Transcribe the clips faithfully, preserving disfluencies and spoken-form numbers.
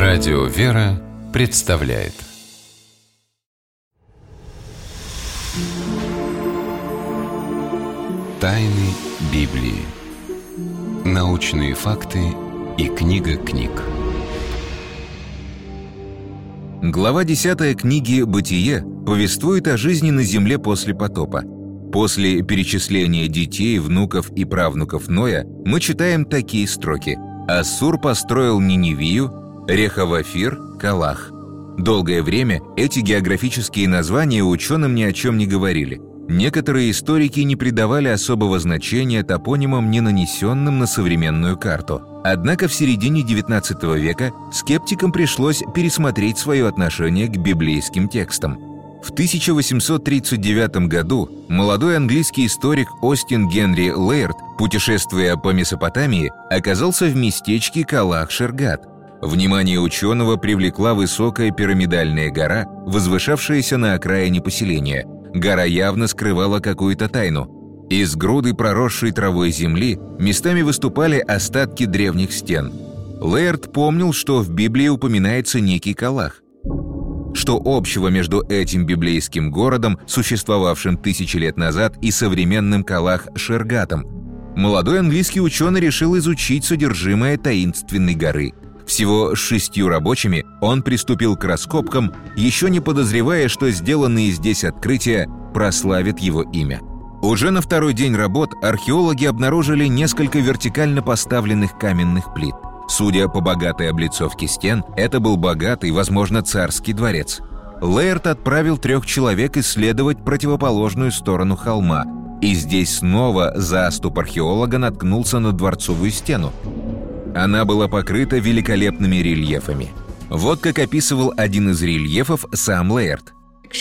Радио «Вера» представляет Тайны Библии. Научные факты и книга книг. Глава десятая книги «Бытие» повествует о жизни на земле после потопа. После перечисления детей, внуков и правнуков Ноя мы читаем такие строки: «Ассур построил Ниневию, Рехавафир, Калах». Долгое время эти географические названия ученым ни о чем не говорили. Некоторые историки не придавали особого значения топонимам, не нанесенным на современную карту. Однако в середине девятнадцатого века скептикам пришлось пересмотреть свое отношение к библейским текстам. В тысяча восемьсот тридцать девятом году молодой английский историк Остин Генри Лейерд, путешествуя по Месопотамии, оказался в местечке Калах-Шергат. Внимание ученого привлекла высокая пирамидальная гора, возвышавшаяся на окраине поселения. Гора явно скрывала какую-то тайну. Из груды проросшей травой земли местами выступали остатки древних стен. Лейерд помнил, что в Библии упоминается некий Калах. Что общего между этим библейским городом, существовавшим тысячи лет назад, и современным Калах-Шергатом? Молодой английский ученый решил изучить содержимое таинственной горы. Всего с шестью рабочими он приступил к раскопкам, еще не подозревая, что сделанные здесь открытия прославят его имя. Уже на второй день работ археологи обнаружили несколько вертикально поставленных каменных плит. Судя по богатой облицовке стен, это был богатый, возможно, царский дворец. Лейерд отправил трех человек исследовать противоположную сторону холма, и здесь снова заступ археолога наткнулся на дворцовую стену. Она была покрыта великолепными рельефами. Вот как описывал один из рельефов сам Лейерд.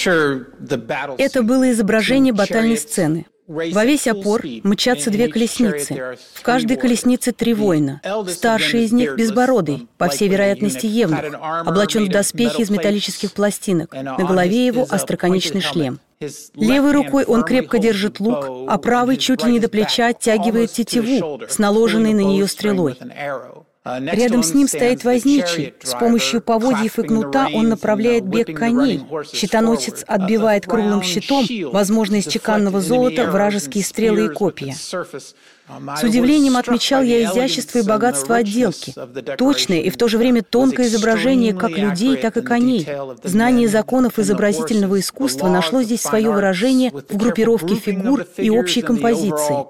Это было изображение батальной сцены. Во весь опор мчатся две колесницы. В каждой колеснице три воина. Старший из них безбородый, по всей вероятности евнух, облачен в доспехи из металлических пластинок. На голове его остроконечный шлем. Левой рукой он крепко держит лук, а правой чуть ли не до плеча оттягивает тетиву с наложенной на нее стрелой. Рядом с ним стоит возничий. С помощью поводьев и кнута он направляет бег коней. Щитоносец отбивает круглым щитом, возможно, из чеканного золота, вражеские стрелы и копья. С удивлением отмечал я изящество и богатство отделки. Точное и в то же время тонкое изображение как людей, так и коней. Знание законов изобразительного искусства нашло здесь свое выражение в группировке фигур и общей композиции.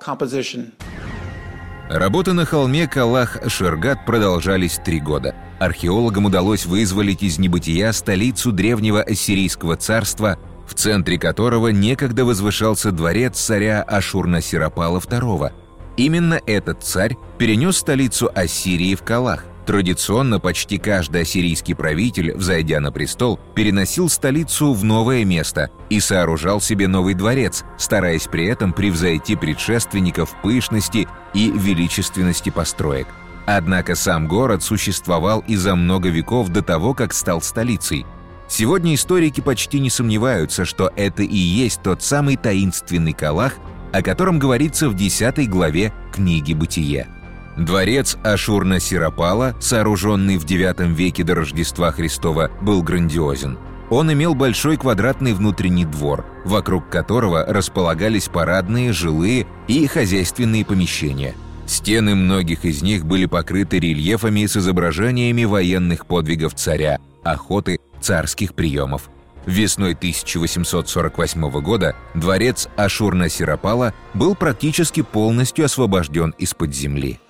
Работы на холме Калах-Шергат продолжались три года. Археологам удалось вызволить из небытия столицу древнего ассирийского царства, в центре которого некогда возвышался дворец царя Ашурнасирапала второго. Именно этот царь перенес столицу Ассирии в Калах. Традиционно почти каждый ассирийский правитель, взойдя на престол, переносил столицу в новое место и сооружал себе новый дворец, стараясь при этом превзойти предшественников в пышности и величественности построек. Однако сам город существовал и за много веков до того, как стал столицей. Сегодня историки почти не сомневаются, что это и есть тот самый таинственный Калах, о котором говорится в десятой главе книги «Бытие». Дворец Ашурнасирапала, сооруженный в девятом веке до Рождества Христова, был грандиозен. Он имел большой квадратный внутренний двор, вокруг которого располагались парадные, жилые и хозяйственные помещения. Стены многих из них были покрыты рельефами с изображениями военных подвигов царя, охоты, царских приемов. Весной тысяча восемьсот сорок восьмого года дворец Ашурнасирапала был практически полностью освобожден из-под земли.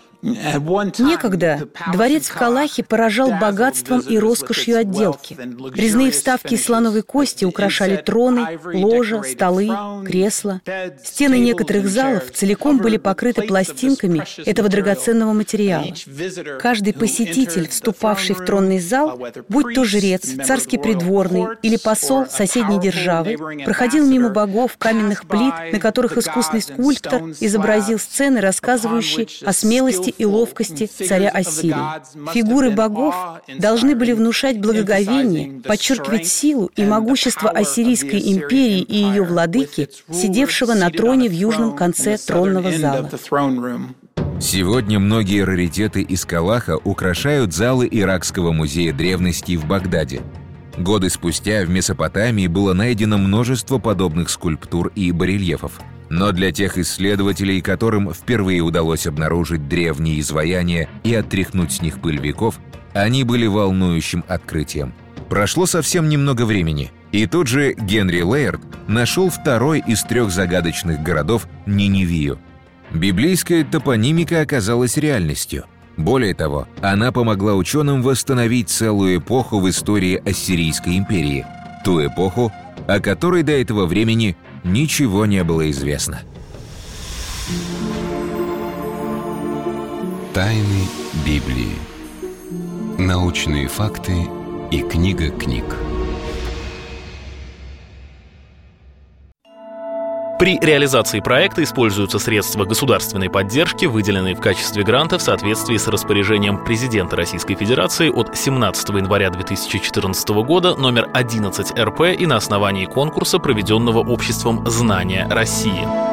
Некогда дворец в Калахе поражал богатством и роскошью отделки. Резные вставки из слоновой кости украшали троны, ложа, столы, кресла. Стены некоторых залов целиком были покрыты пластинками этого драгоценного материала. Каждый посетитель, вступавший в тронный зал, будь то жрец, царский придворный или посол соседней державы, проходил мимо богов каменных плит, на которых искусный скульптор изобразил сцены, рассказывающие о смелости и ловкости царя Ассирии. Фигуры богов должны были внушать благоговение, подчеркивать силу и могущество Ассирийской империи и ее владыки, сидевшего на троне в южном конце тронного зала. Сегодня многие раритеты из Калаха украшают залы Иракского музея древностей в Багдаде. Годы спустя в Месопотамии было найдено множество подобных скульптур и барельефов. Но для тех исследователей, которым впервые удалось обнаружить древние изваяния и оттряхнуть с них пыль веков, они были волнующим открытием. Прошло совсем немного времени, и тут же Генри Лейерд нашел второй из трех загадочных городов Ниневию. Библейская топонимика оказалась реальностью. Более того, она помогла ученым восстановить целую эпоху в истории Ассирийской империи, ту эпоху, о которой до этого времени ничего не было известно. Тайны Библии. Научные факты и книга книг. При реализации проекта используются средства государственной поддержки, выделенные в качестве гранта в соответствии с распоряжением президента Российской Федерации от семнадцатого января две тысячи четырнадцатого года номер одиннадцать эр пэ и на основании конкурса, проведенного обществом «Знания России».